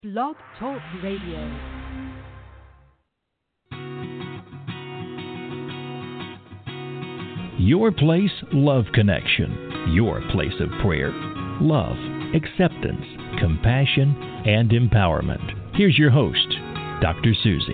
Blog Talk Radio. Your Place Love Connection. Your place of prayer, love, acceptance, compassion, and empowerment. Here's your host, Dr. Susie.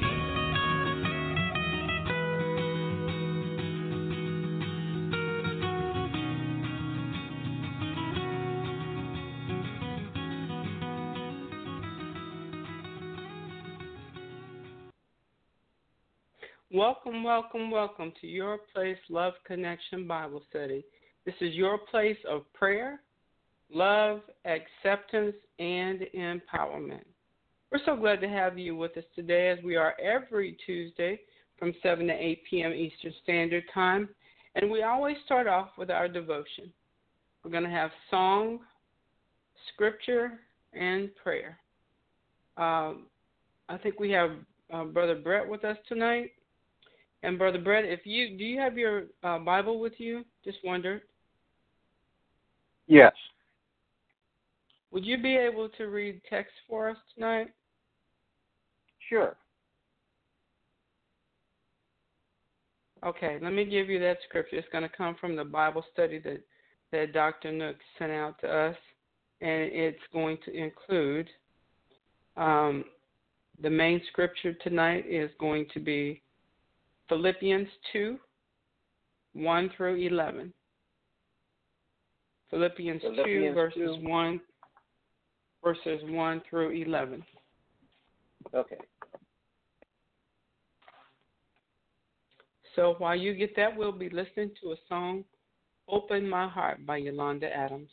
Welcome to Your Place Love Connection Bible Study. This is your place of prayer, love, acceptance, and empowerment. We're so glad to have you with us today, as we are every Tuesday from 7 to 8 p.m. Eastern Standard Time. And we always start off with our devotion. We're going to have song, scripture, and prayer. I think we have Brother Brett with us tonight. And Brother Brett, do you have your Bible with you? Just wondered. Yes. Would you be able to read text for us tonight? Sure. Okay, let me give you that scripture. It's going to come from the Bible study that Dr. Nook sent out to us, and it's going to include the main scripture tonight is going to be Philippians 2, 1 through 11. Philippians 2, verses 1 through 11. Okay. So while you get that, we'll be listening to a song, Open My Heart by Yolanda Adams.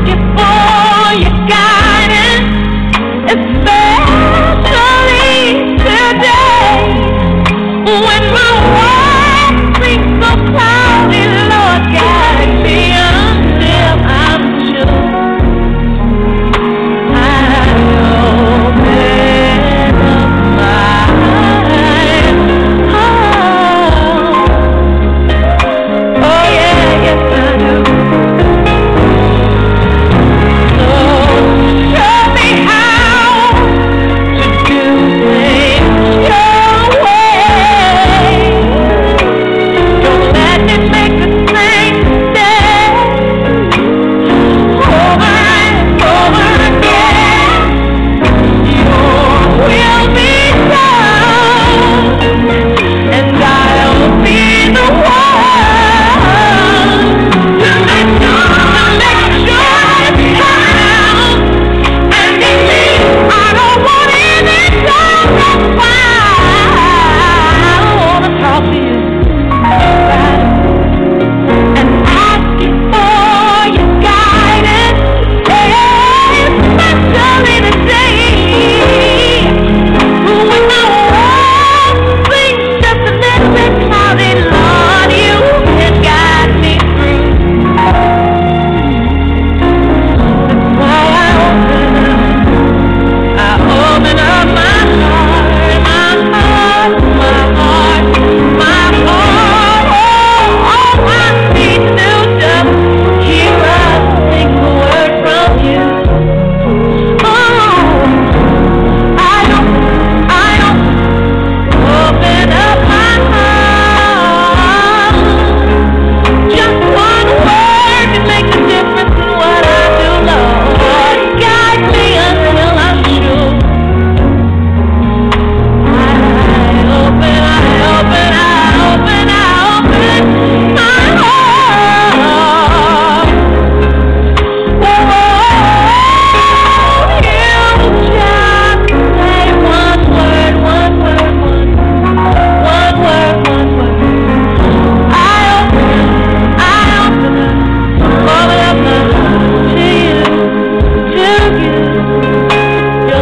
Especially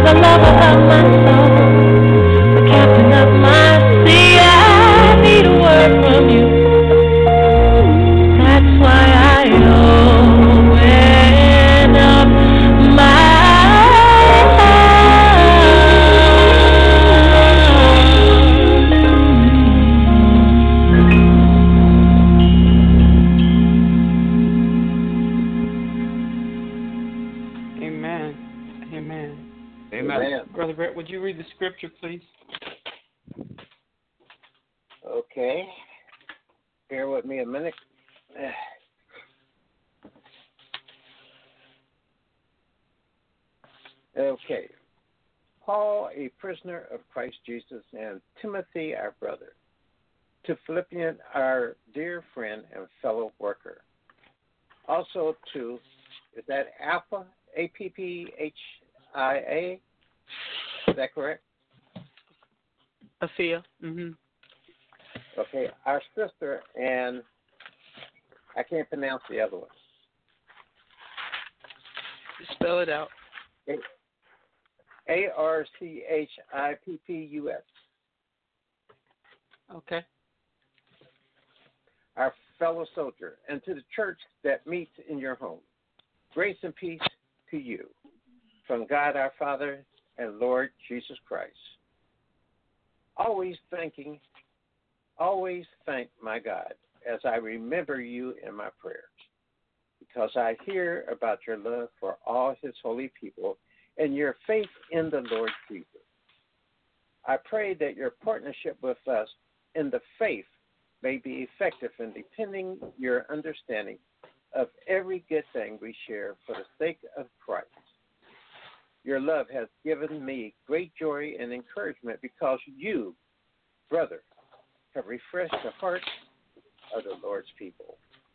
the lover of my soul, the captain of my sea. I need a word from you. That's why I open up my Brother Brett, would you read the scripture, please? Okay. Bear with me a minute. Okay. Paul, a prisoner of Christ Jesus, and Timothy, our brother, to Philippians, our dear friend and fellow worker. Also to, is that Alpha, APPHIA? Is that correct? Aphia. Mm-hmm. Okay, our sister, and I can't pronounce the other one. Spell it out. ARCHIPPUS. Okay. Our fellow soldier, and to the church that meets in your home. Grace and peace to you from God our Father and Lord Jesus Christ. Always thank my God as I remember you in my prayers, because I hear about your love for all his holy people and your faith in the Lord Jesus. I pray that your partnership with us in the faith may be effective in deepening your understanding of every good thing we share for the sake of Christ. Your love has given me great joy and encouragement because you, brother, have refreshed the hearts of the Lord's people.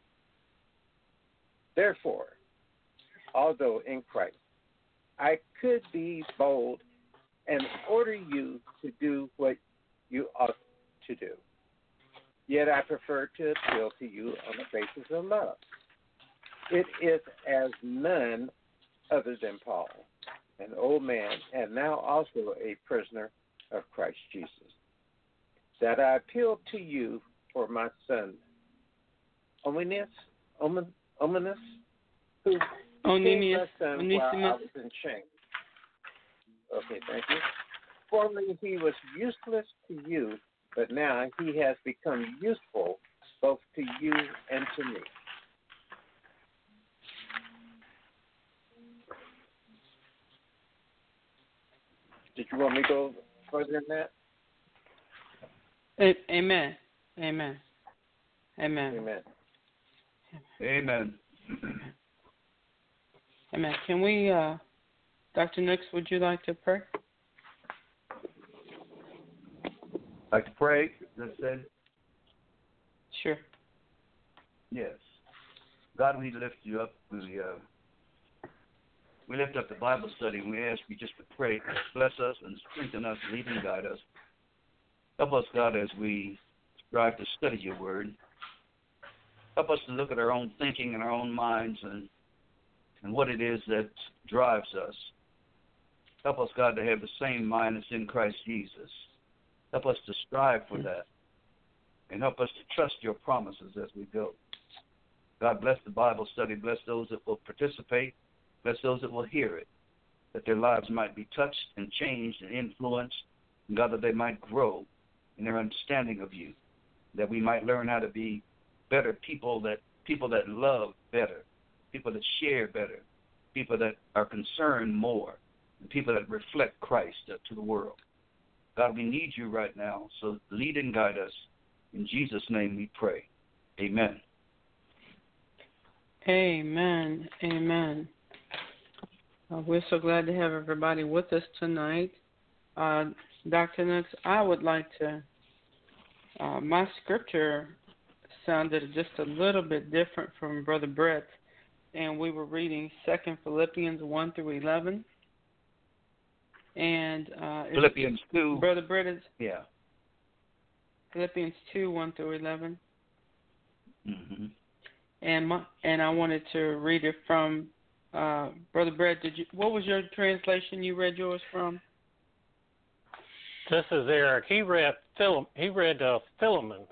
Therefore, although in Christ, I could be bold and order you to do what you ought to do. Yet I prefer to appeal to you on the basis of love. It is as none other than Paul, an old man, and now also a prisoner of Christ Jesus, that I appeal to you for my son, Onesimus, who became my son while I was in chains. Okay, thank you. Formerly he was useless to you, but now he has become useful both to you and to me. Did you want me to go further than that? Amen. Amen. Amen. Amen. Amen. Amen. Can we, Dr. Nix, would you like to pray? Like to pray, as I said? Sure. Yes. God, we lift you up. We lift up the Bible study, and we ask you just to pray, bless us and strengthen us, lead and guide us. Help us, God, as we strive to study your word. Help us to look at our own thinking and our own minds and what it is that drives us. Help us, God, to have the same mind that's in Christ Jesus. Help us to strive for that. And help us to trust your promises as we go. God, bless the Bible study. Bless those that will participate. Bless those that will hear it, that their lives might be touched and changed and influenced, and God, that they might grow in their understanding of you, that we might learn how to be better people that love better, people that share better, people that are concerned more, and people that reflect Christ to the world. God, we need you right now, so lead and guide us. In Jesus' name we pray. Amen. Amen. Amen. We're so glad to have everybody with us tonight. Dr. Nix, I would like to, my scripture sounded just a little bit different from Brother Brett, and we were reading 2 Philippians 1 through 11. And Philippians 2. Brother Brett is? Yeah. Philippians 2, 1 through 11. Mm-hmm. And I wanted to read it from Brother Brett, what was your translation you read yours from? This is Eric. He read Philemon.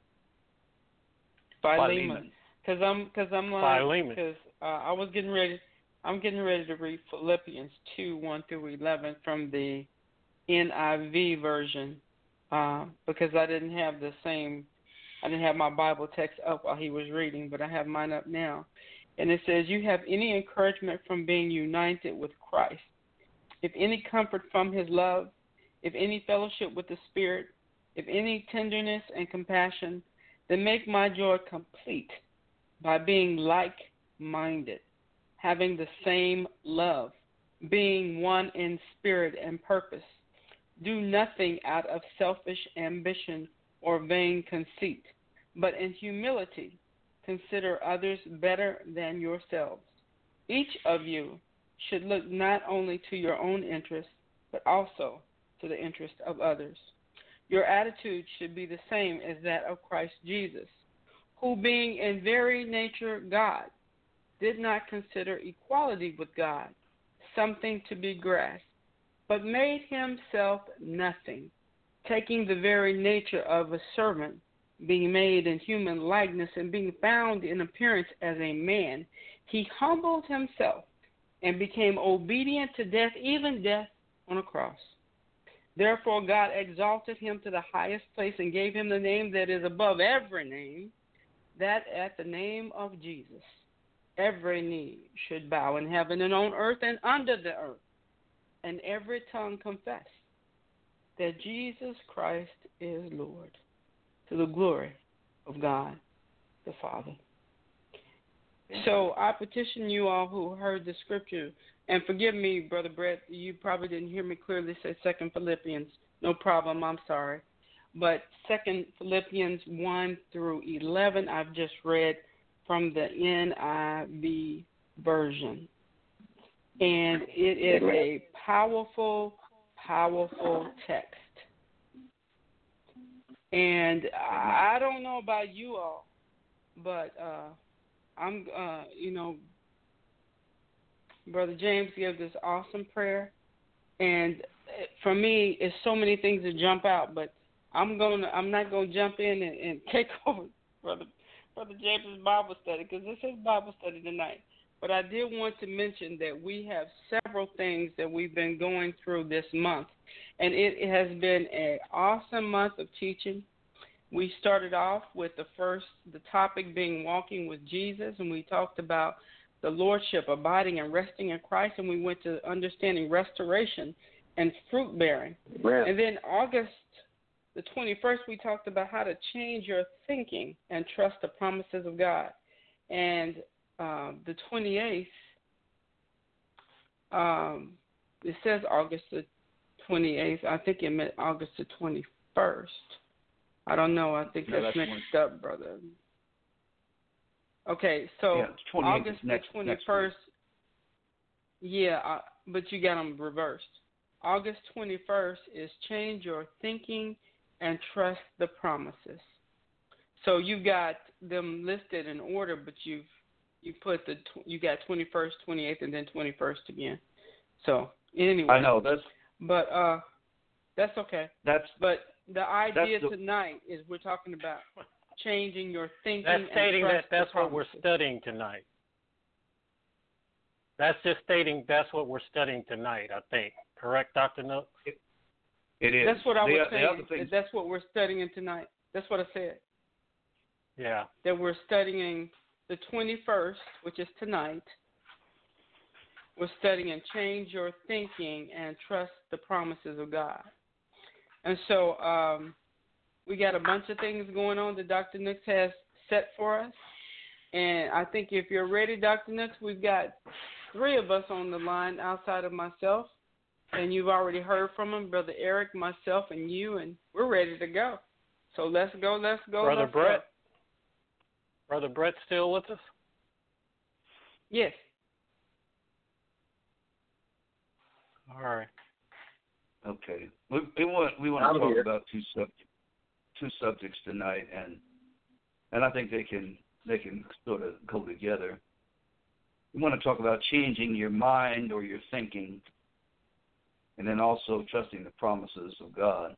Philemon. Because I'm like, Philemon. because I was getting ready. I'm getting ready to read Philippians 2:1-11 from the NIV version because I didn't have my Bible text up while he was reading, but I have mine up now. And it says, you have any encouragement from being united with Christ, if any comfort from his love, if any fellowship with the Spirit, if any tenderness and compassion, then make my joy complete by being like-minded, having the same love, being one in spirit and purpose. Do nothing out of selfish ambition or vain conceit, but in humility consider others better than yourselves. Each of you should look not only to your own interest, but also to the interest of others. Your attitude should be the same as that of Christ Jesus, who being in very nature God, did not consider equality with God something to be grasped, but made himself nothing, taking the very nature of a servant, being made in human likeness and being found in appearance as a man, he humbled himself and became obedient to death, even death on a cross. Therefore God exalted him to the highest place and gave him the name that is above every name, that at the name of Jesus every knee should bow in heaven and on earth and under the earth, and every tongue confess that Jesus Christ is Lord, to the glory of God the Father. So I petition you all who heard the scripture, and forgive me, Brother Brett, you probably didn't hear me clearly say 2 Philippians. No problem, I'm sorry. But 2 Philippians 1-11, I've just read from the NIV version. And it is a powerful, powerful text. And I don't know about you all, but I'm, Brother James gave this awesome prayer. And for me, it's so many things that jump out, but I'm not gonna jump in and take over Brother James's Bible study, because this is Bible study tonight. But I did want to mention that we have several things that we've been going through this month, and it has been an awesome month of teaching. We started off with the topic being walking with Jesus, and we talked about the lordship, abiding and resting in Christ, and we went to understanding restoration and fruit bearing. Yeah. And then August the 21st, we talked about how to change your thinking and trust the promises of God. And the 28th, it says August the 28th. I think it meant August the 21st. I don't know. I think that's mixed up, brother. Okay, so August the 21st. Yeah, but you got them reversed. August 21st is change your thinking and trust the promises. So you got them listed in order, but you got 21st, 28th, and then 21st again. So anyway, I know but that's okay. But the idea tonight is we're talking about changing your thinking. That's stating and that that's what we're studying tonight. That's just stating that's what we're studying tonight, I think. Correct, Dr. Nook? It is. That's what I was saying. That's what we're studying tonight. That's what I said. Yeah. That we're studying the 21st, which is tonight. We're studying change your thinking and trust the promises of God. And so we got a bunch of things going on that Dr. Nooks has set for us. And I think if you're ready, Dr. Nooks, we've got 3 of us on the line outside of myself. And you've already heard from them, Brother Eric, myself, and you, and we're ready to go. So let's go. Brother Brett? Brother Brett still with us? Yes. All right. Okay. We want to talk about two subjects tonight, and I think they can sort of go together. we want to talk about changing your mind or your thinking, and then also trusting the promises of God.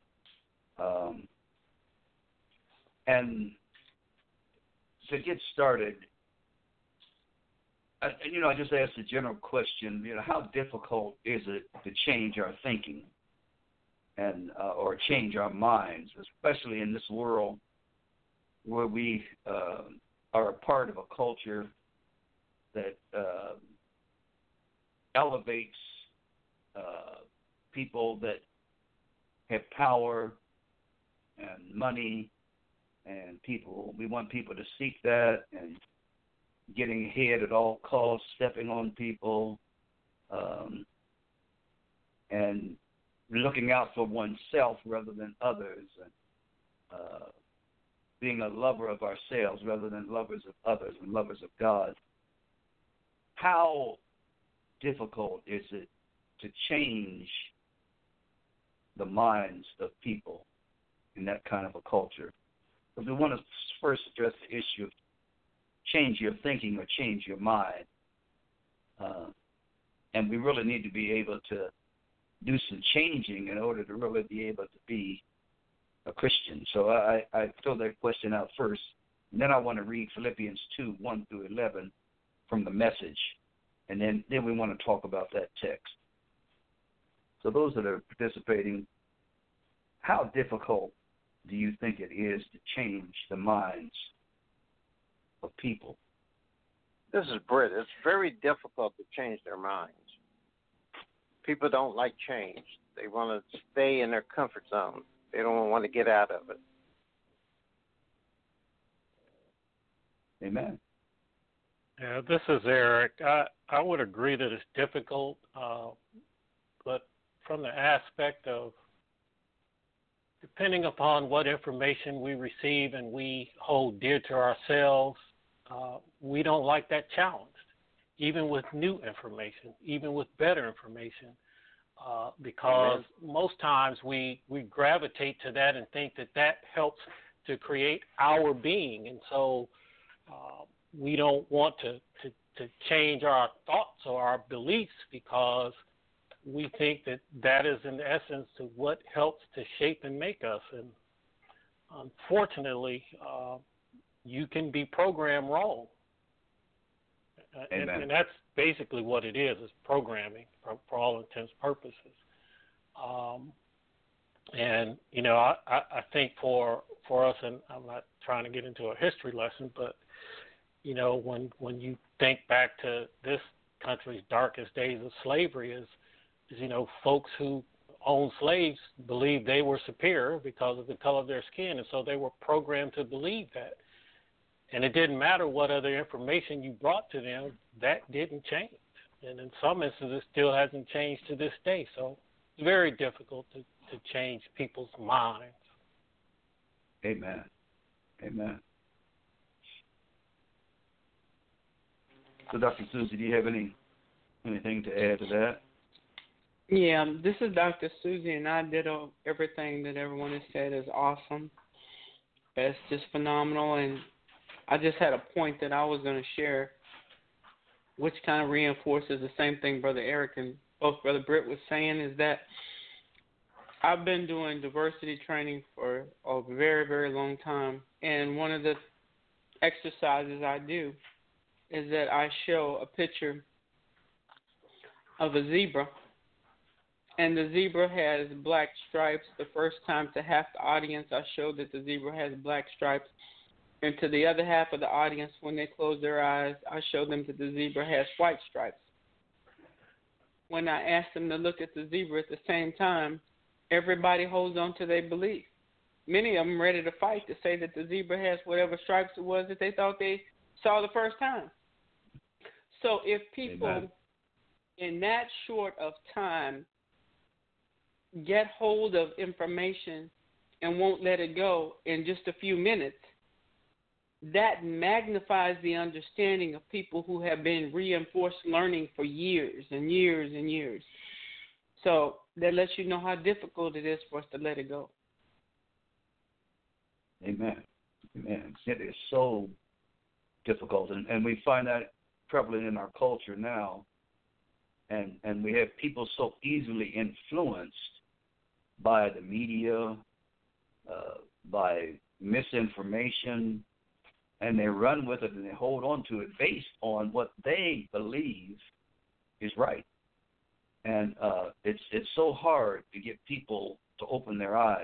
And to get started, I just asked a general question. How difficult is it to change our thinking and or change our minds, especially in this world where we are a part of a culture that elevates people that have power and money, and we want people to seek that and getting ahead at all costs, stepping on people, and looking out for oneself rather than others, and being a lover of ourselves rather than lovers of others and lovers of God. How difficult is it to change the minds of people in that kind of a culture? But we want to first address the issue of change your thinking or change your mind. And we really need to be able to do some changing in order to really be able to be a Christian. So I throw that question out first, and then I want to read Philippians 2, 1 through 11 from the Message, and then we want to talk about that text. So those that are participating, how difficult do you think it is to change the minds of people? This is Britt. It's very difficult to change their minds. People don't like change. They want to stay in their comfort zone. They don't want to get out of it. Amen. Yeah, this is Eric. I would agree that it's difficult, but from the aspect of depending upon what information we receive and we hold dear to ourselves, we don't like that challenged, even with new information, even with better information, because most times we gravitate to that and think that helps to create our being. And so we don't want to change our thoughts or our beliefs because we think that is in essence to what helps to shape and make us. And unfortunately, you can be programmed wrong. And that's basically what it is programming for all intents and purposes. And, I think for us, and I'm not trying to get into a history lesson, but, when you think back to this country's darkest days of slavery is folks who owned slaves believed they were superior because of the color of their skin, and so they were programmed to believe that. And it didn't matter what other information you brought to them, that didn't change. And in some instances, it still hasn't changed to this day. So it's very difficult to change people's minds. Amen. Amen. So, Dr. Susie, do you have anything to add to that? Yeah, this is Dr. Susie, and I ditto everything that everyone has said is awesome. It's just phenomenal, and I just had a point that I was going to share, which kind of reinforces the same thing Brother Eric and both Brother Britt was saying, is that I've been doing diversity training for a very, very long time, and one of the exercises I do is that I show a picture of a zebra, and the zebra has black stripes. The first time to half the audience, I showed that the zebra has black stripes. And to the other half of the audience, when they close their eyes, I show them that the zebra has white stripes. When I ask them to look at the zebra at the same time, everybody holds on to their belief. Many of them ready to fight to say that the zebra has whatever stripes it was that they thought they saw the first time. So if people in that short of time get hold of information and won't let it go in just a few minutes, that magnifies the understanding of people who have been reinforced learning for years and years and years. So that lets you know how difficult it is for us to let it go. Amen. Amen. It is so difficult, and we find that prevalent in our culture now, and we have people so easily influenced by the media, by misinformation, and they run with it and they hold on to it based on what they believe is right. And it's so hard to get people to open their eyes.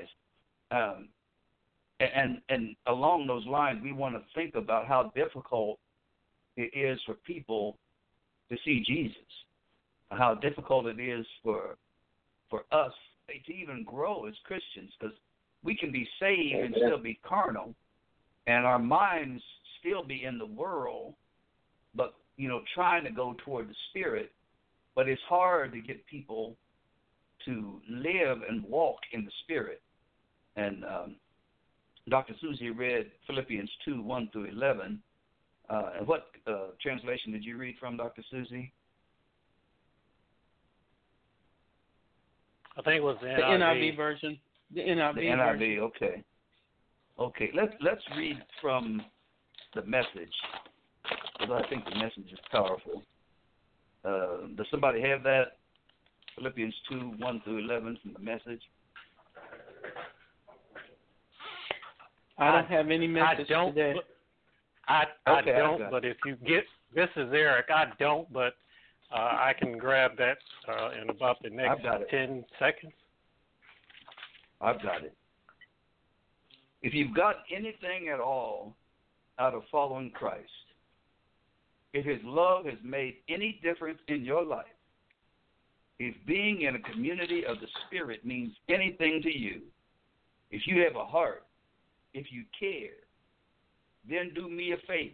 And along those lines, we want to think about how difficult it is for people to see Jesus, how difficult it is for us to even grow as Christians, because we can be saved and still be carnal, and our minds still be in the world, but, trying to go toward the Spirit. But it's hard to get people to live and walk in the Spirit. And Dr. Susie read Philippians 2, 1 through 11. And what translation did you read from, Dr. Susie? I think it was the NIV version. The NIV version. Okay. Okay, let's read from the Message, because I think the Message is powerful. Does somebody have that? Philippians 2, 1 through 11 from the Message. I don't have any message today. I don't, but if you get, this is Eric, I don't, but I can grab that in about the next 10 seconds. I've got it. If you've got anything at all out of following Christ, if his love has made any difference in your life, if being in a community of the Spirit means anything to you, if you have a heart, if you care, then do me a favor.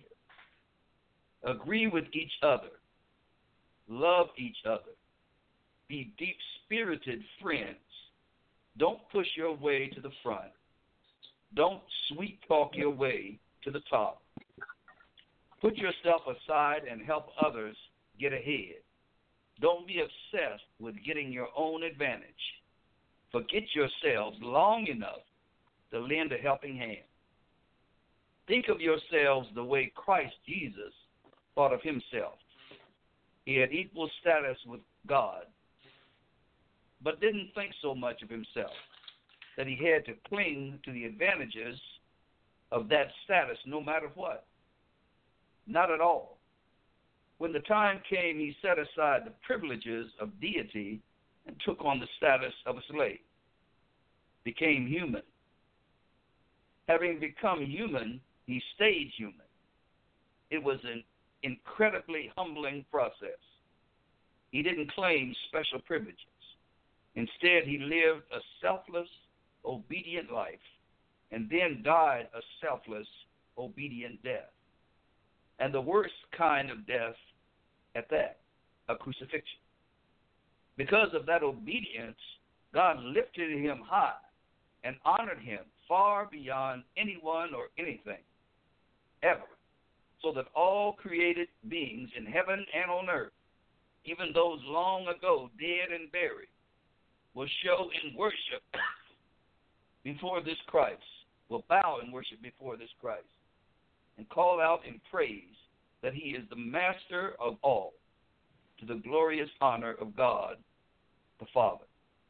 Agree with each other. Love each other. Be deep-spirited friends. Don't push your way to the front. Don't sweet-talk your way to the top. Put yourself aside and help others get ahead. Don't be obsessed with getting your own advantage. Forget yourselves long enough to lend a helping hand. Think of yourselves the way Christ Jesus thought of himself. He had equal status with God, but didn't think so much of himself that he had to cling to the advantages of that status no matter what. Not at all. When the time came, he set aside the privileges of deity and took on the status of a slave, became human. Having become human, he stayed human. It was an incredibly humbling process. He didn't claim special privileges. Instead, he lived a selfless, obedient life and then died a selfless, obedient death. And the worst kind of death at that, a crucifixion. Because of that obedience, God lifted him high and honored him far beyond anyone or anything, ever, so that all created beings in heaven and on earth, even those long ago dead and buried, will show in worship before this Christ, will bow in worship before this Christ, and call out in praise that he is the master of all, to the glorious honor of God the Father.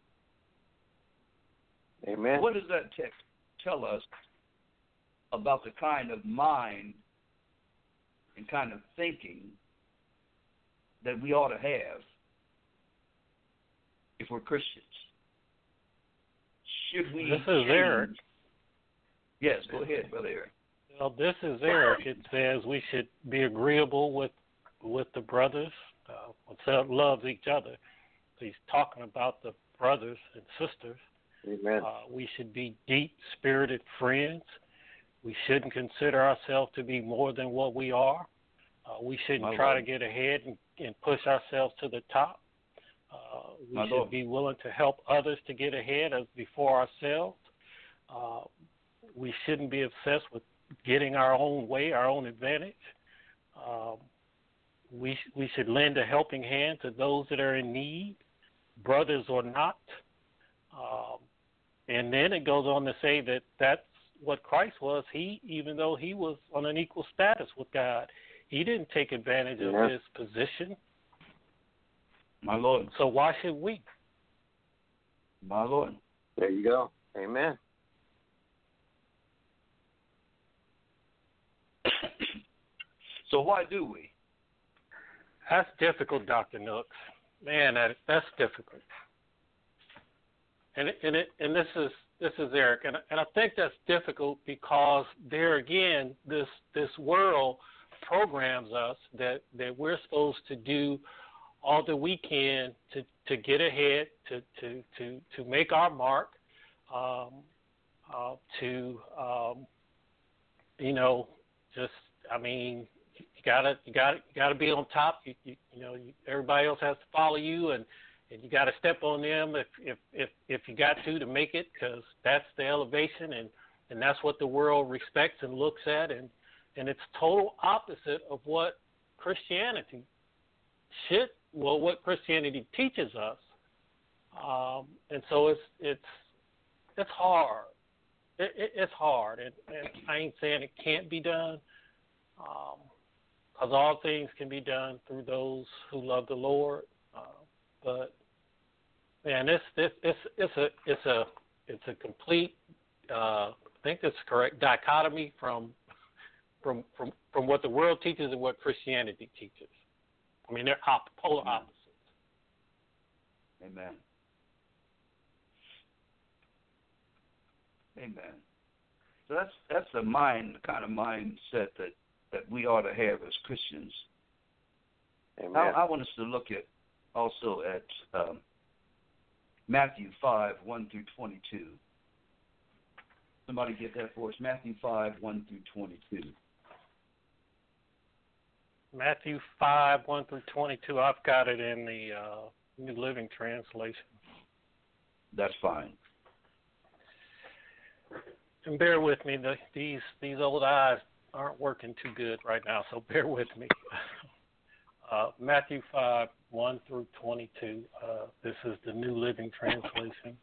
Amen. What does that text tell us about the kind of mind and kind of thinking that we ought to have if we're Christians? Should we This is Eric. Yes, go ahead, Brother Eric. Well, this is Eric. It says we should be agreeable with the brothers, love each other. He's talking about the brothers and sisters. Amen. We should be deep-spirited friends. We shouldn't consider ourselves to be more than what we are. We shouldn't try to get ahead and push ourselves to the top. We should be willing to help others to get ahead as before ourselves. We shouldn't be obsessed with getting our own way, our own advantage. We should lend a helping hand to those that are in need, brothers or not. And then it goes on to say that that's what Christ was. He, even though he was on an equal status with God, He didn't take advantage of his position. My Lord. So why should we? My Lord. There you go. Amen. So why do we? That's difficult, Dr. Nooks. Man, that's difficult. And this is Eric, and I think that's difficult because there again, this world programs us that we're supposed to do all that we can to get ahead, to make our mark, you gotta be on top. Everybody else has to follow you, and you got to step on them if you got to make it, because that's the elevation, and that's what the world respects and looks at, and it's total opposite of what Christianity what Christianity teaches us, and so it's hard. It's hard, and I ain't saying it can't be done, because all things can be done through those who love the Lord, but man, it's a complete I think that's correct dichotomy from what the world teaches and what Christianity teaches. I mean, they're polar opposites. Amen. Amen. So that's the kind of mindset that we ought to have as Christians. Amen. I want us to look at also at Matthew 5, 1 through 22. Somebody get that for us. Matthew 5, 1 through 22. Matthew 5, 1 through 22. I've got it in the New Living Translation. That's fine. And bear with me. These old eyes aren't working too good right now, so bear with me. Matthew 5, 1 through 22. This is the New Living Translation.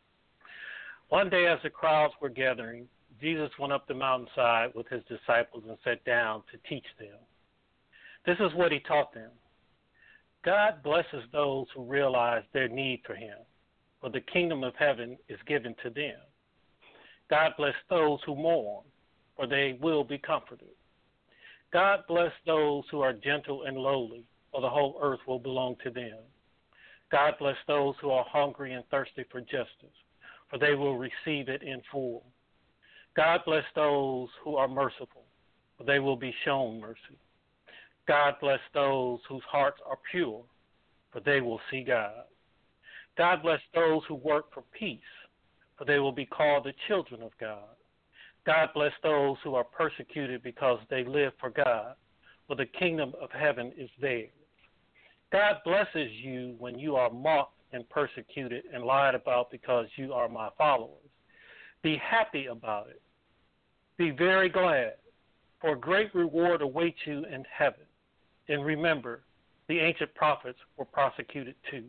One day as the crowds were gathering, Jesus went up the mountainside with his disciples and sat down to teach them. This is what he taught them. God blesses those who realize their need for him, for the kingdom of heaven is given to them. God bless those who mourn, for they will be comforted. God bless those who are gentle and lowly, for the whole earth will belong to them. God bless those who are hungry and thirsty for justice, for they will receive it in full. God bless those who are merciful, for they will be shown mercy. God bless those whose hearts are pure, for they will see God. God bless those who work for peace, for they will be called the children of God. God bless those who are persecuted because they live for God, for the kingdom of heaven is theirs. God blesses you when you are mocked and persecuted and lied about because you are my followers. Be happy about it. Be very glad, for a great reward awaits you in heaven. And remember, the ancient prophets were persecuted too.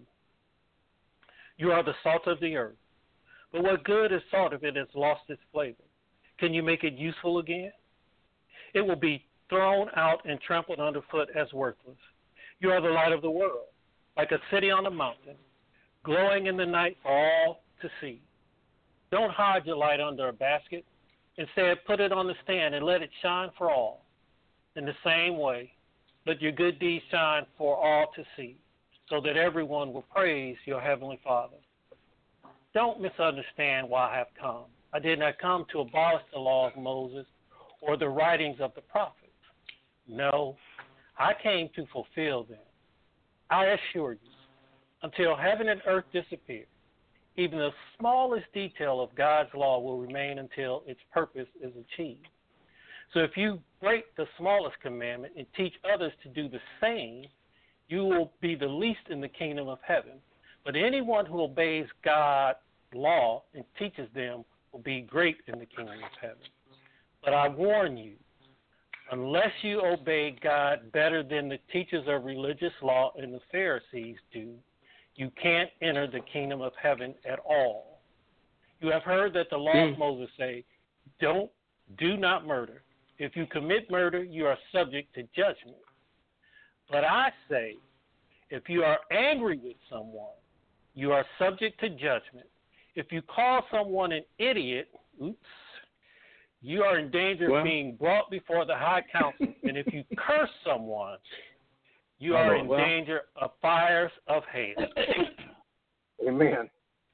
You are the salt of the earth, but what good is salt if it has lost its flavor? Can you make it useful again? It will be thrown out and trampled underfoot as worthless. You are the light of the world, like a city on a mountain, glowing in the night for all to see. Don't hide your light under a basket. Instead, put it on the stand and let it shine for all. In the same way, let your good deeds shine for all to see, so that everyone will praise your heavenly Father. Don't misunderstand why I have come. I did not come to abolish the law of Moses or the writings of the prophets. No, I came to fulfill them. I assure you, until heaven and earth disappear, even the smallest detail of God's law will remain until its purpose is achieved. So if you break the smallest commandment and teach others to do the same, you will be the least in the kingdom of heaven. But anyone who obeys God's law and teaches them will be great in the kingdom of heaven. But I warn you, unless you obey God better than the teachers of religious law and the Pharisees do, you can't enter the kingdom of heaven at all. You have heard that the law of Moses say, do not murder. If you commit murder, you are subject to judgment. But I say, if you are angry with someone, you are subject to judgment. If you call someone an idiot, you are in danger of being brought before the high council. And if you curse someone, you are in danger of fires of hell. Amen.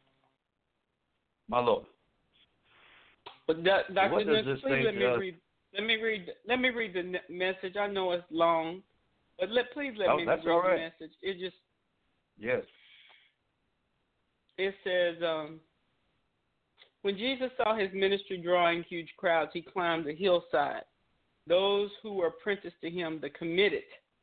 My Lord. But Dr. Nick, please let me read the message. I know it's long, but please let me read the message. It just It says, when Jesus saw his ministry drawing huge crowds, he climbed the hillside. Those who were apprenticed to him, the committed,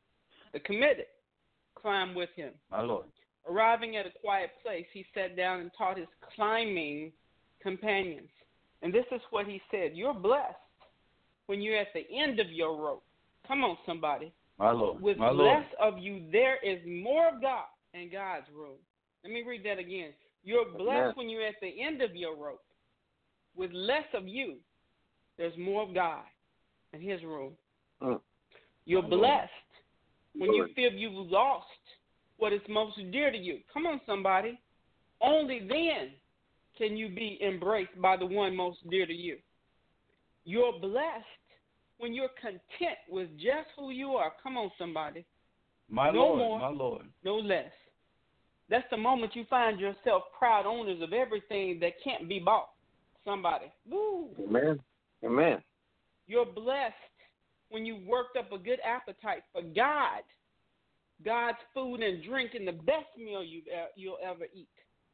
climbed with him. My Lord. Arriving at a quiet place, he sat down and taught his climbing companions. And this is what he said: you're blessed when you're at the end of your rope. Come on, somebody. My Lord. With My less Lord. of you, there is more of God in God's room. Let me read that again. You're blessed when you're at the end of your rope. With less of you, there's more of God in his room. You're blessed when you feel you've lost what is most dear to you. Come on, somebody. Only then can you be embraced by the one most dear to you. You're blessed when you're content with just who you are. Come on, somebody. My no Lord, more, my Lord. No less. That's the moment you find yourself proud owners of everything that can't be bought. Somebody. Woo. Amen. Amen. You're blessed when you worked up a good appetite for God, God's food and drink, and the best meal you'll ever eat.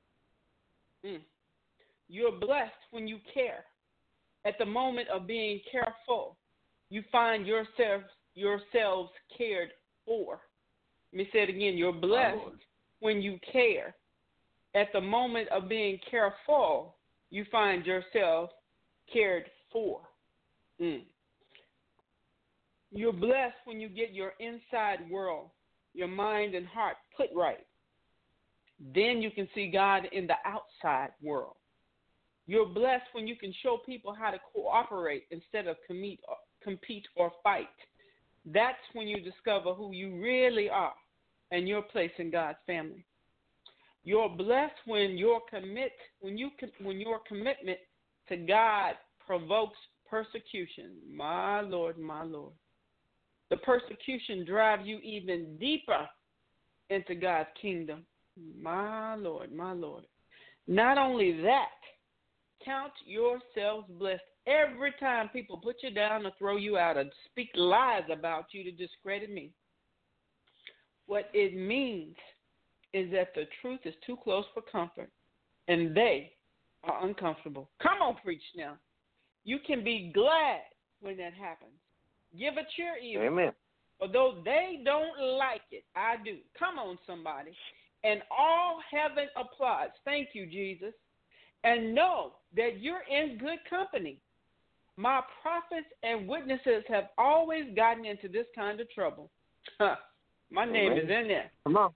You're blessed when you care. At the moment of being careful, you find yourselves cared for. Let me say it again. You're blessed when you care. At the moment of being careful, you find yourself cared for. You're blessed when you get your inside world, your mind and heart put right. Then you can see God in the outside world. You're blessed when you can show people how to cooperate instead of compete or fight. That's when you discover who you really are and your place in God's family. You're blessed when your commitment to God provokes persecution. My Lord, my Lord. The persecution drives you even deeper into God's kingdom. My Lord, my Lord. Not only that, count yourselves blessed every time people put you down or throw you out or speak lies about you to discredit me. What it means is that the truth is too close for comfort, and they are uncomfortable. Come on, preach now. You can be glad when that happens. Give a cheer even. Amen. Although they don't like it, I do. Come on, somebody. And all heaven applauds. Thank you, Jesus. And know that you're in good company. My prophets and witnesses have always gotten into this kind of trouble. My name is in there. Come on.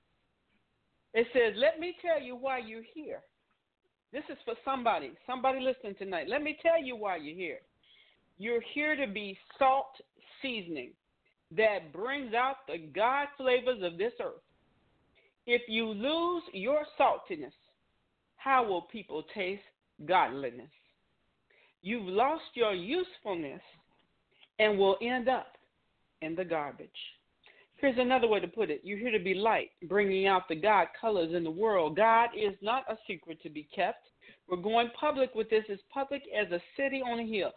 It says, let me tell you why you're here. This is for somebody listening tonight. Let me tell you why you're here. You're here to be salt seasoning that brings out the God flavors of this earth. If you lose your saltiness, how will people taste godliness? You've lost your usefulness and will end up in the garbage. Here's another way to put it. You're here to be light, bringing out the God colors in the world. God is not a secret to be kept. We're going public with this, as public as a city on a hill.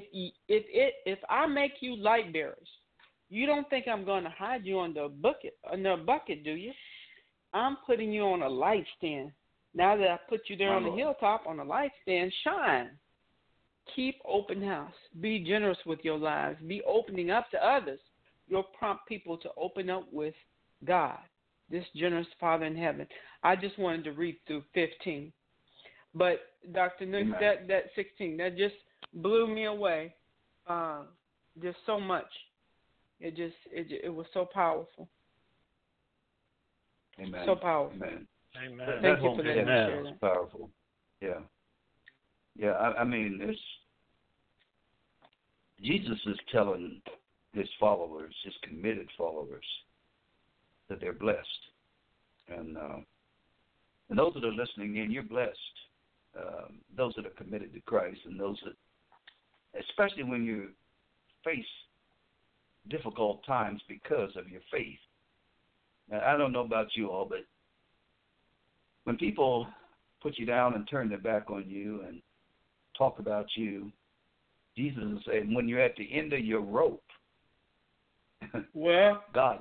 If I make you light bearers, you don't think I'm going to hide you on the bucket, do you? I'm putting you on a light stand. Now that I put you there on the hilltop on a light stand, shine. Keep open house. Be generous with your lives. Be opening up to others. You'll prompt people to open up with God, this generous Father in heaven. I just wanted to read through 15. But, Dr. Nick, that 16, that just blew me away. Just so much. It was so powerful. Amen. So powerful. Amen. Amen. Thank you for that. It's powerful. Yeah. Yeah, I mean, Jesus is telling his followers, his committed followers, that they're blessed. And those that are listening in, you're blessed. Those that are committed to Christ, and those that, especially when you face difficult times because of your faith. Now, I don't know about you all, but when people put you down and turn their back on you and talk about you, Jesus is saying, when you're at the end of your rope, well, God,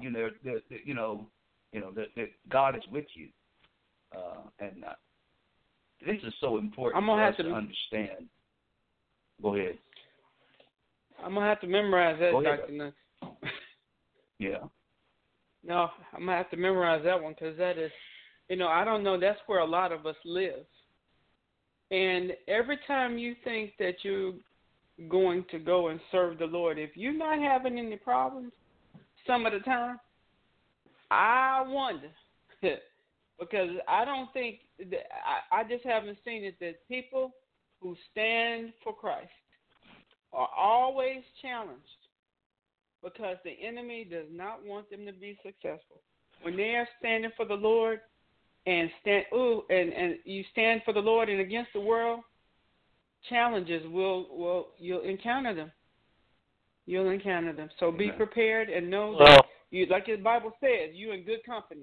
that God is with you, and this is so important for us to understand. Go ahead. I'm gonna have to memorize that, Dr. Nutt. Yeah. No, I'm gonna have to memorize that one because that is, I don't know. That's where a lot of us live. And every time you think that you're going to go and serve the Lord, if you're not having any problems, some of the time, I wonder, because I don't think that, I just haven't seen it, that people who stand for Christ are always challenged because the enemy does not want them to be successful. When they are standing for the Lord and you stand for the Lord and against the world, challenges you'll encounter them. You'll encounter them. So be prepared and know that like the Bible says, you're in good company.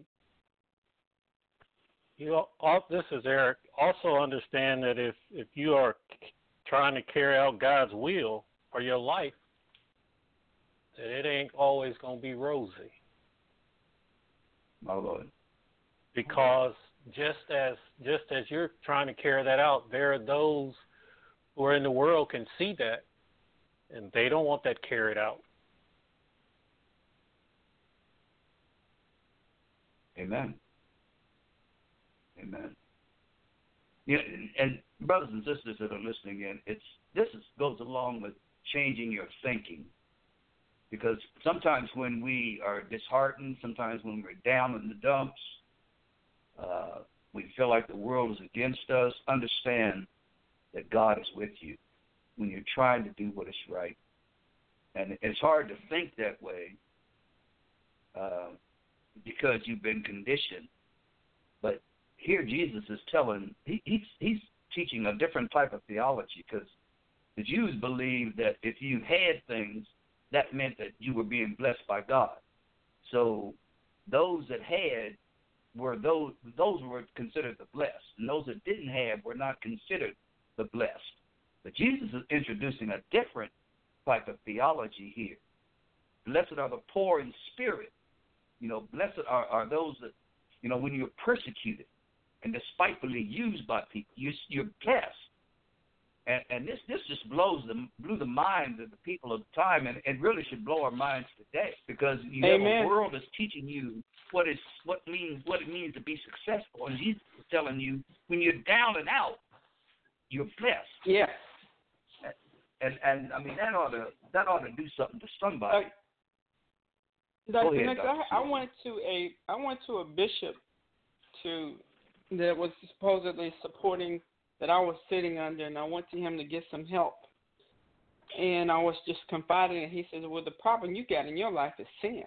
This is Eric. Also understand that if you are trying to carry out God's will for your life, that it ain't always going to be rosy. My Lord. Because just as you're trying to carry that out, there are those who are in the world can see that, and they don't want that carried out. Amen. Amen. Yeah, and brothers and sisters that are listening in, goes along with changing your thinking. Because sometimes when we are disheartened, sometimes when we're down in the dumps, we feel like the world is against us, understand that God is with you when you're trying to do what is right. And it's hard to think that way because you've been conditioned. But here Jesus is telling, he's teaching a different type of theology, because the Jews believed that if you had things, that meant that you were being blessed by God. So those that had were those were considered the blessed, and those that didn't have were not considered the blessed. But Jesus is introducing a different type of theology here. Blessed are the poor in spirit. Blessed are those that, when you're persecuted and despitefully used by people, you're blessed. And this just blew the minds of the people of the time, and it really should blow our minds today, because have a world that's teaching you what it means to be successful, and Jesus is telling you when you're down and out, you're blessed. Yeah. And I mean that ought to do something to somebody. Dr. Nick, I went to a bishop that was supposedly supporting that I was sitting under, and I went to him to get some help. And I was just confiding, and he said, well, the problem you got in your life is sin.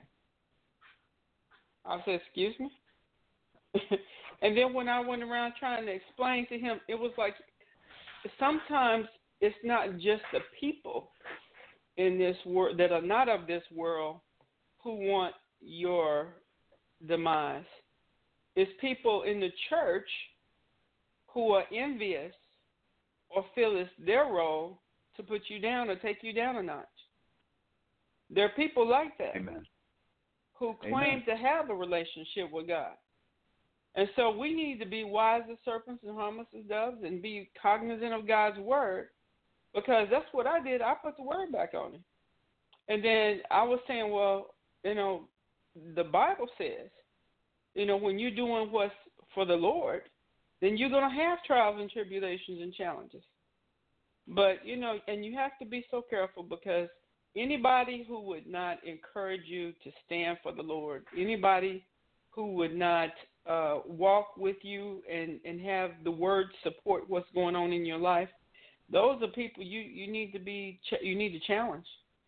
I said, excuse me? And then when I went around trying to explain to him, it was like sometimes it's not just the people in this world that are not of this world who want your demise. It's people in the church who are envious or feel it's their role to put you down or take you down a notch. There are people like that. Amen. Who claim to have a relationship with God. And so we need to be wise as serpents and harmless as doves and be cognizant of God's word, because that's what I did. I put the word back on him. And then I was saying, well, the Bible says, when you're doing what's for the Lord, then you're going to have trials and tribulations and challenges. But, and you have to be so careful, because anybody who would not encourage you to stand for the Lord, anybody who would not walk with you and have the word support what's going on in your life, Those are people you need to be you need to challenge.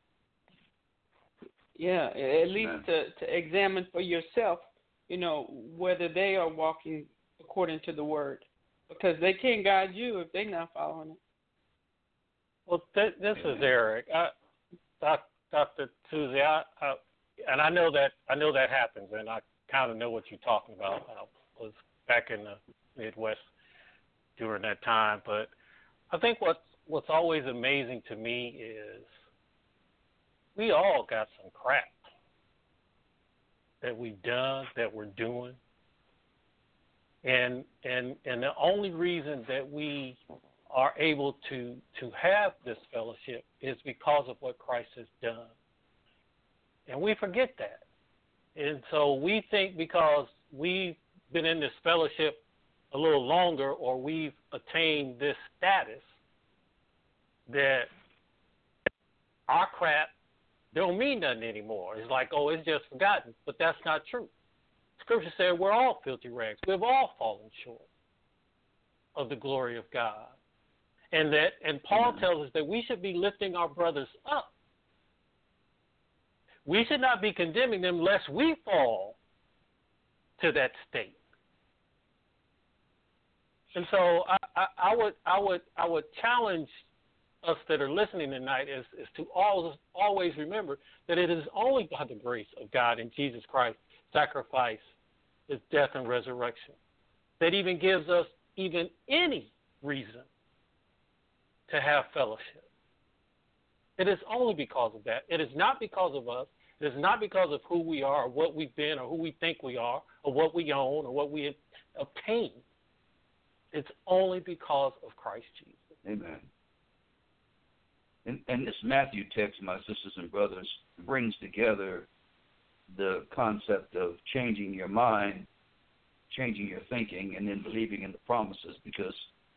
Yeah, at least to examine for yourself, whether they are walking according to the word, because they can't guide you if they're not following it. Well, this is Eric. Dr. Susie, and I know that happens, and I kind of know what you're talking about. I was back in the Midwest during that time, but I think what's always amazing to me is we all got some crap that we've done, that we're doing, and the only reason that we are able to have this fellowship is because of what Christ has done. And we forget that. And so we think because we've been in this fellowship a little longer, or we've attained this status, that our crap don't mean nothing anymore. It's like, oh, it's just forgotten. But that's not true. Scripture said we're all filthy rags. We've all fallen short of the glory of God. And Paul tells us that we should be lifting our brothers up. We should not be condemning them lest we fall to that state. And so I would challenge us that are listening tonight is to always remember that it is only by the grace of God in Jesus Christ's sacrifice, His death and resurrection, that even gives us even any reason to have fellowship. It is only because of that. It is not because of us. It is not because of who we are or what we've been or who we think we are or what we own or what we have obtained. It's only because of Christ Jesus. Amen. And this Matthew text, my sisters and brothers, brings together the concept of changing your mind, changing your thinking, and then believing in the promises, because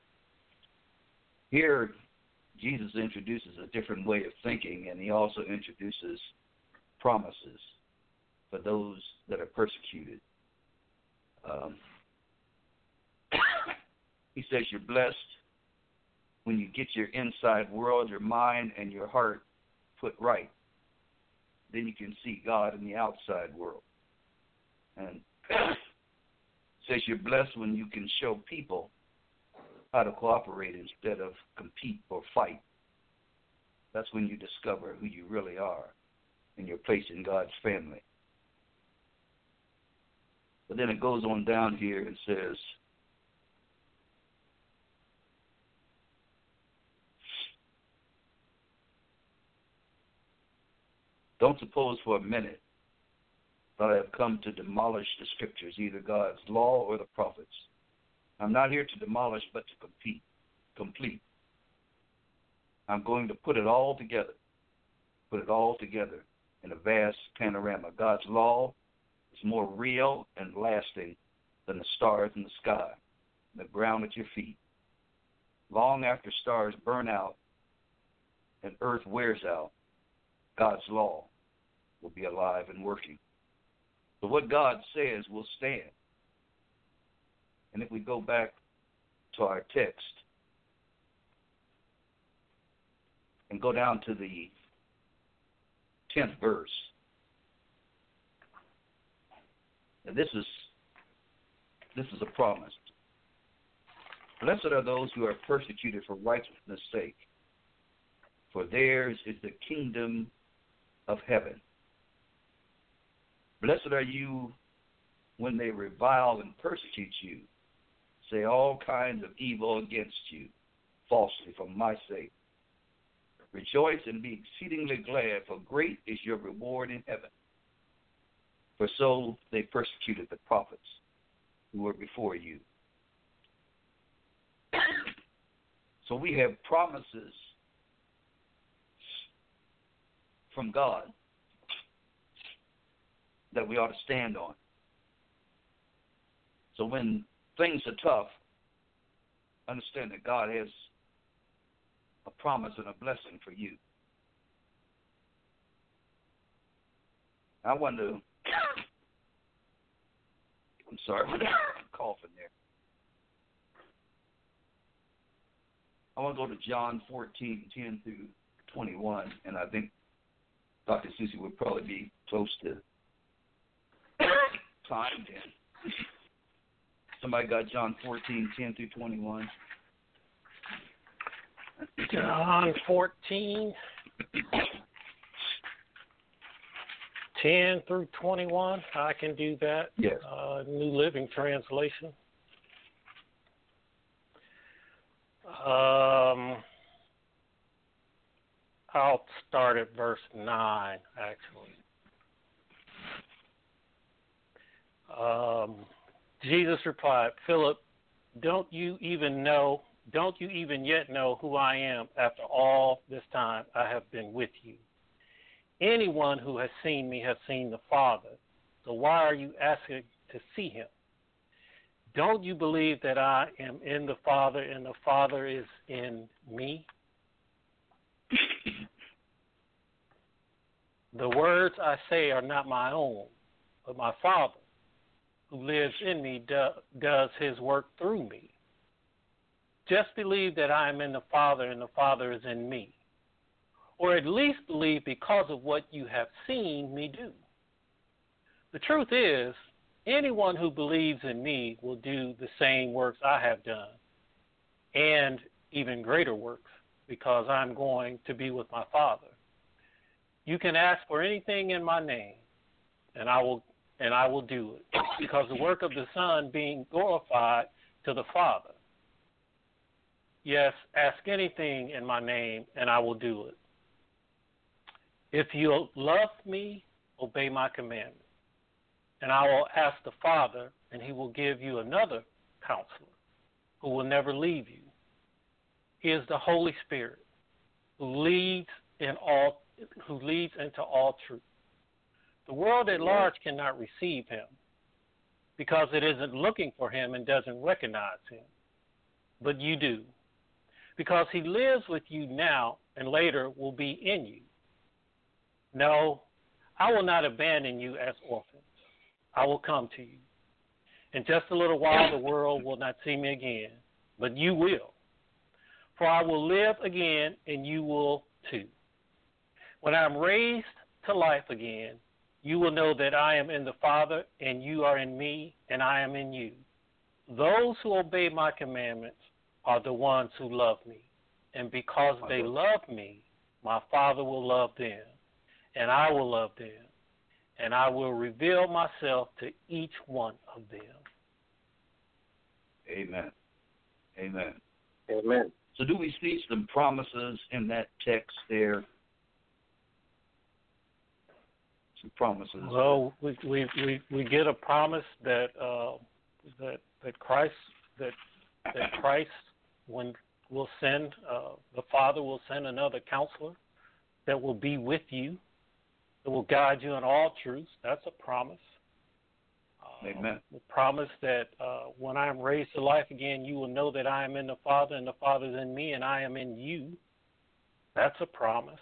here Jesus introduces a different way of thinking, and he also introduces promises for those that are persecuted. He says you're blessed when you get your inside world, your mind, and your heart put right. Then you can see God in the outside world. And says you're blessed when you can show people how to cooperate instead of compete or fight. That's when you discover who you really are and your place in God's family. But then it goes on down here and says, don't suppose for a minute that I have come to demolish the scriptures, either God's law or the prophets. I'm not here to demolish, but to complete. I'm going to put it all together in a vast panorama. God's law is more real and lasting than the stars in the sky, the ground at your feet. Long after stars burn out and earth wears out, God's law will be alive and working. So what God says will stand. And if we go back to our text and go down to the 10th verse, and this is a promise. Blessed are those who are persecuted for righteousness' sake, for theirs is the kingdom of heaven. Blessed are you when they revile and persecute you, say all kinds of evil against you, falsely for my sake. Rejoice and be exceedingly glad, for great is your reward in heaven. For so they persecuted the prophets who were before you. So we have promises from God that we ought to stand on. So when things are tough, understand that God has a promise and a blessing for you. I wonder, I'm sorry, I'm coughing there. I want to go to John 14:10 through 21, and I think Dr. Susie would probably be close to time then. Somebody got John 14:10 through 21. John 14, 10 through 21. I can do that. Yes. New Living Translation. I'll start at verse 9, actually. Jesus replied, Philip, don't you even yet know who I am after all this time I have been with you? Anyone who has seen me has seen the Father. So why are you asking to see him? Don't you believe that I am in the Father and the Father is in me? The words I say are not my own, but my Father, who lives in me, does his work through me. Just believe that I am in the Father and the Father is in me. Or at least believe because of what you have seen me do. The truth is, anyone who believes in me will do the same works I have done, and even greater works, because I'm going to be with my Father. You can ask for anything in my name, and I will do it, because the work of the Son being glorified to the Father. Yes, ask anything in my name, and I will do it. If you love me, obey my commandments. And I will ask the Father, and he will give you another counselor who will never leave you. He is the Holy Spirit who leads into all truth. The world at large cannot receive him because it isn't looking for him and doesn't recognize him. But you do, because he lives with you now and later will be in you. No, I will not abandon you as orphans. I will come to you. In just a little while, the world will not see me again, but you will. For I will live again, and you will too. When I am raised to life again, you will know that I am in the Father, and you are in me, and I am in you. Those who obey my commandments are the ones who love me. And because they love me, my Father will love them, and I will love them. And I will reveal myself to each one of them. Amen. Amen. Amen. So do we see some promises in that text there? Some promises. Well, we get a promise that Christ when will send the Father will send another counselor that will be with you. It will guide you in all truths. That's a promise. Amen. The promise that when I am raised to life again, you will know that I am in the Father and the Father is in me and I am in you. That's a promise.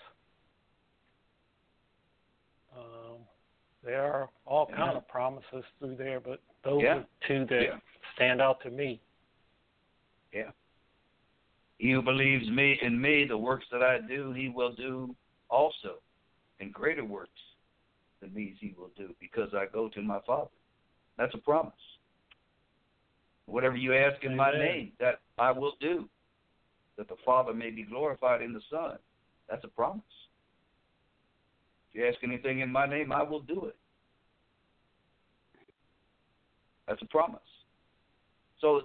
There are all kind of promises through there, but those are two that stand out to me. Yeah. He who believes in me, the works that I do, he will do also. And greater works than these he will do, because I go to my Father. That's a promise. Whatever you ask in my name, that I will do, that the Father may be glorified in the Son. That's a promise. If you ask anything in my name, I will do it. That's a promise. So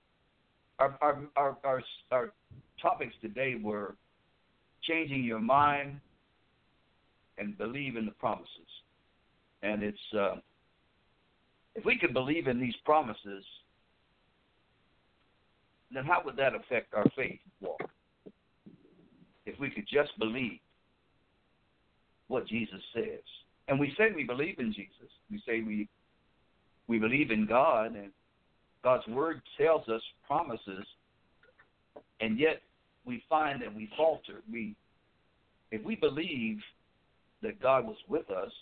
our topics today were changing your mind and believe in the promises. And it's if we could believe in these promises, then how would that affect our faith walk? If we could just believe what Jesus says. And we say we believe in Jesus. We say we believe in God, and God's word tells us promises, and yet we find that we falter. If we believe that God was with us,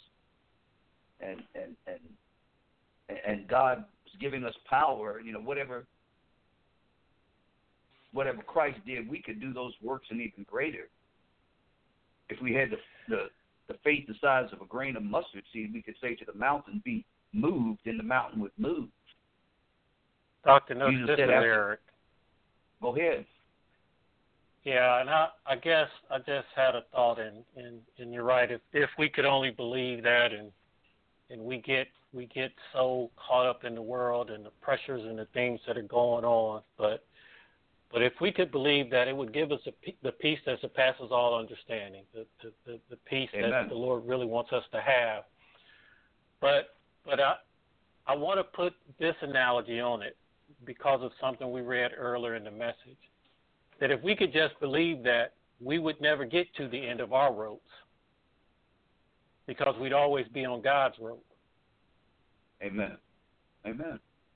and God was giving us power, whatever whatever Christ did, we could do those works and even greater. If we had the faith the size of a grain of mustard seed, we could say to the mountain, be moved, and the mountain would move. Dr. Nuss, this is Eric. Go ahead. Yeah, and I guess I just had a thought, and you're right. If we could only believe that, and we get so caught up in the world and the pressures and the things that are going on, but if we could believe that, it would give us the peace that surpasses all understanding, the peace Amen. that the Lord really wants us to have. But I want to put this analogy on it because of something we read earlier in the message, that if we could just believe that, we would never get to the end of our ropes because we'd always be on God's rope. Amen. Amen.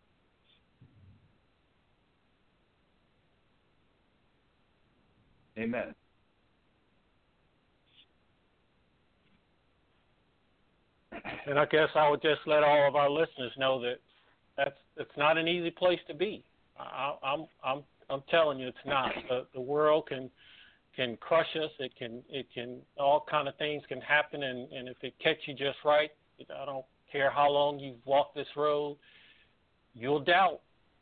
Amen. And I guess I would just let all of our listeners know that it's not an easy place to be. I'm telling you, it's not. The world can crush us. It can all kind of things can happen, and if it catches you just right, I don't care how long you've walked this road, you'll doubt.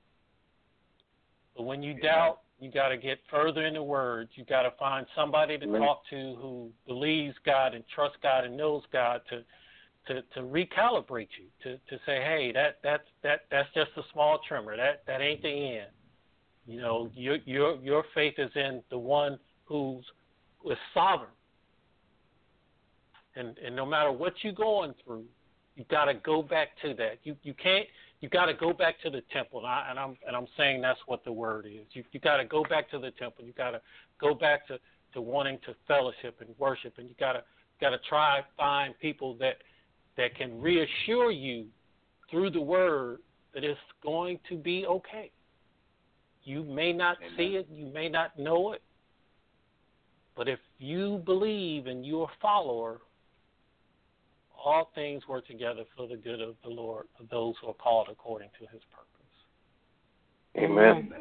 But when you doubt, you got to get further in the Word. You got to find somebody to talk to who believes God and trusts God and knows God to recalibrate you, to say, hey, that's just a small tremor. That ain't the end. You know, your faith is in the one who's sovereign. And no matter what you're going through, you got to go back to that. You can't. You got to go back to the temple, and I'm saying that's what the word is. You got to go back to the temple. You got to go back to wanting to fellowship and worship, and you got to try find people that can reassure you through the word that it's going to be okay. You may not see it, you may not know it, but if you believe and you're a follower, all things work together for the good of the Lord, of those who are called according to his purpose. Amen.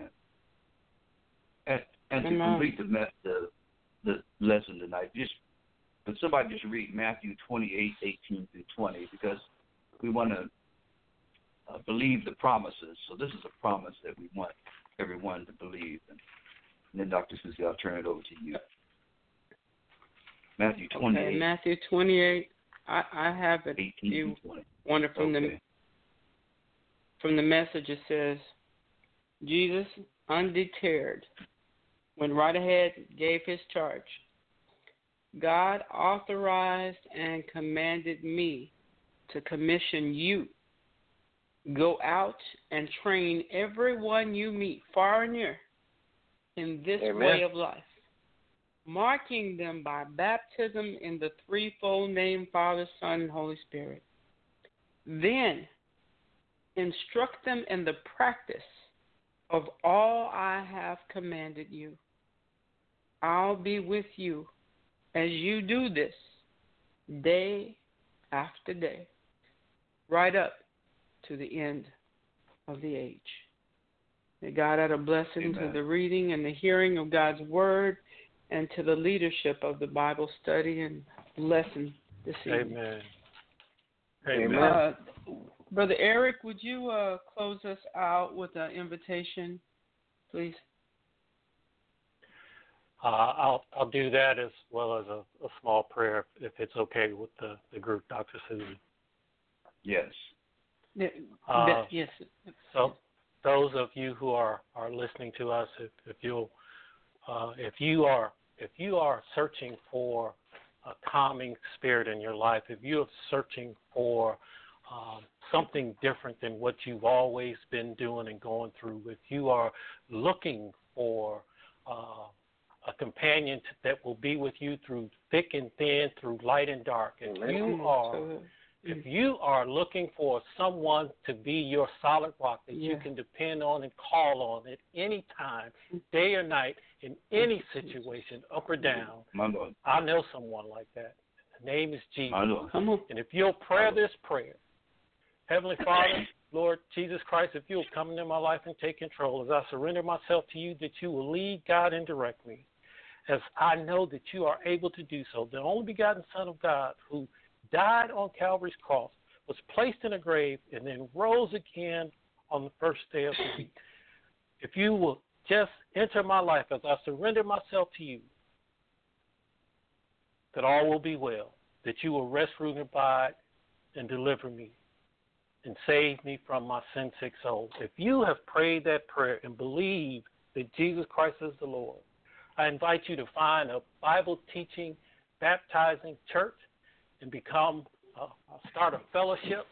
And to complete the lesson tonight, could somebody just read Matthew 28:18 through 20, because we want to believe the promises. So this is a promise that we want everyone to believe. And then, Dr. Susie, I'll turn it over to you. Matthew 28. Okay, Matthew 28. I have it. 18 You through 20. want it from the message. It says, Jesus, undeterred, went right ahead, gave his charge. God authorized and commanded me to commission you. Go out and train everyone you meet, far and near, in this way of life, marking them by baptism in the threefold name, Father, Son, and Holy Spirit. Then instruct them in the practice of all I have commanded you. I'll be with you as you do this day after day, right up to the end of the age. May God add a blessing to the reading and the hearing of God's word, and to the leadership of the Bible study and lesson this evening. Amen. Brother Eric, would you close us out with an invitation, please? I'll do that, as well as a small prayer, if it's okay with the group, Dr. Susie. Yes. Yes. So those of you who are listening to us, if you are searching for a calming spirit in your life, if you're searching for something different than what you've always been doing and going through, if you are looking for a companion that will be with you through thick and thin, through light and dark, if you are looking for someone to be your solid rock that you can depend on and call on at any time, day or night, in any situation, up or down, I know someone like that. The name is Jesus. Come on. And if you'll pray this prayer, Heavenly Father, Lord Jesus Christ, if you'll come into my life and take control, as I surrender myself to you, that you will lead, guide, and direct me, as I know that you are able to do so. The only begotten Son of God, who died on Calvary's cross, was placed in a grave, and then rose again on the first day of the week. If you will just enter my life as I surrender myself to you, that all will be well, that you will rest, rule, and abide, and deliver me, and save me from my sin-sick soul. If you have prayed that prayer and believe that Jesus Christ is the Lord, I invite you to find a Bible-teaching, baptizing church and start a fellowship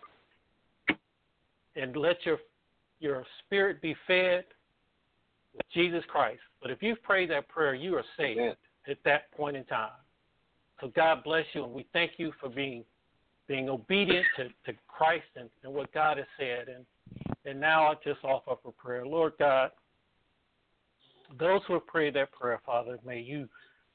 and let your spirit be fed with Jesus Christ. But if you've prayed that prayer, you are saved at that point in time. So God bless you, and we thank you for being obedient to Christ and what God has said. And now I just offer up a prayer. Lord God, those who have prayed that prayer, Father, may your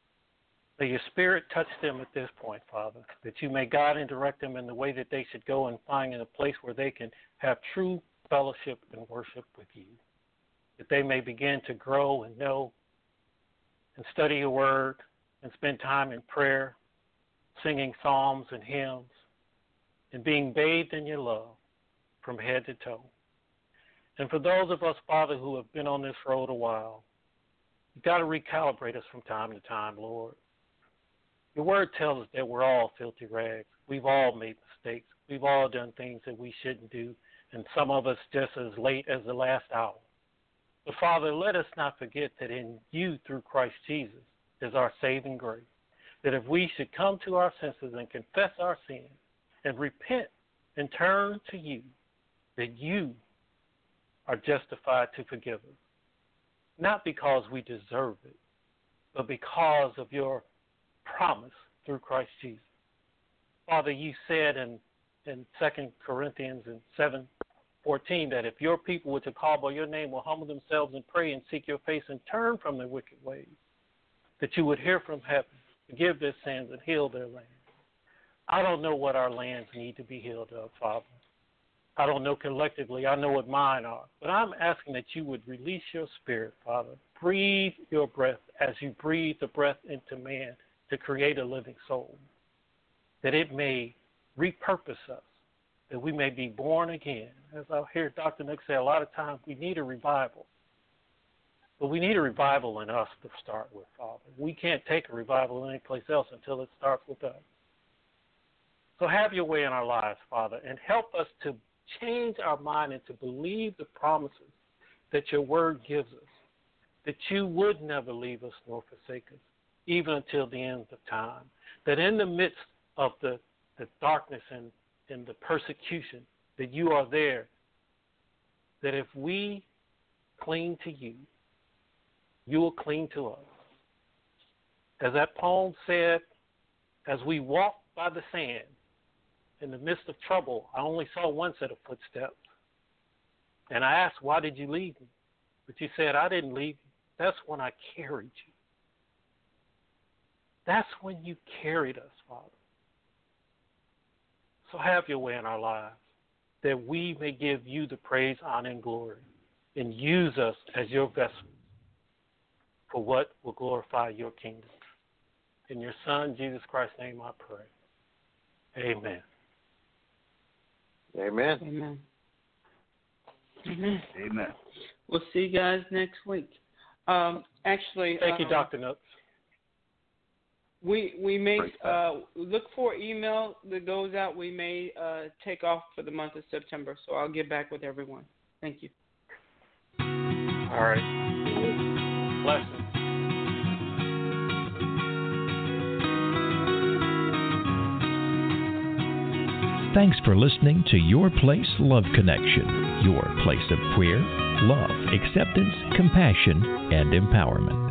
spirit touch them at this point, Father, that you may guide and direct them in the way that they should go and find in a place where they can have true fellowship and worship with you, that they may begin to grow and know and study your word and spend time in prayer, singing psalms and hymns, and being bathed in your love from head to toe. And for those of us, Father, who have been on this road a while, you've got to recalibrate us from time to time, Lord. Your word tells us that we're all filthy rags. We've all made mistakes. We've all done things that we shouldn't do, and some of us just as late as the last hour. But, Father, let us not forget that in you, through Christ Jesus, is our saving grace, that if we should come to our senses and confess our sins and repent and turn to you, that you are justified to forgive us, not because we deserve it, but because of your promise through Christ Jesus. Father, you said in 2 Corinthians 7:14 that if your people were to call by your name will humble themselves and pray and seek your face and turn from their wicked ways, that you would hear from heaven, forgive their sins, and heal their land. I don't know what our lands need to be healed of, Father. I don't know collectively. I know what mine are. But I'm asking that you would release your spirit, Father. Breathe your breath as you breathe the breath into man to create a living soul, that it may repurpose us, that we may be born again. As I hear Dr. Nick say, a lot of times we need a revival. But we need a revival in us to start with, Father. We can't take a revival anyplace else until it starts with us. So have your way in our lives, Father, and help us to change our mind and to believe the promises that your word gives us, that you would never leave us nor forsake us, even until the end of time, that in the midst of the darkness and the persecution, that you are there, that if we cling to you, you will cling to us. As that poem said, as we walk by the sand, in the midst of trouble, I only saw one set of footsteps. And I asked, why did you leave me? But you said, I didn't leave you. That's when I carried you. That's when you carried us, Father. So have your way in our lives, that we may give you the praise, honor, and glory, and use us as your vessel for what will glorify your kingdom. In your Son, Jesus Christ's name, I pray. Amen. Amen. Amen. Amen. Amen. We'll see you guys next week. Actually, Thank you, Dr. Nooks. We may look for email that goes out. We may take off for the month of September, so I'll get back with everyone. Thank you. All right. Blessings. Thanks for listening to Your Place Love Connection, your place of prayer, love, acceptance, compassion, and empowerment.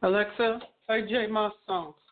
Alexa, play J Moss song.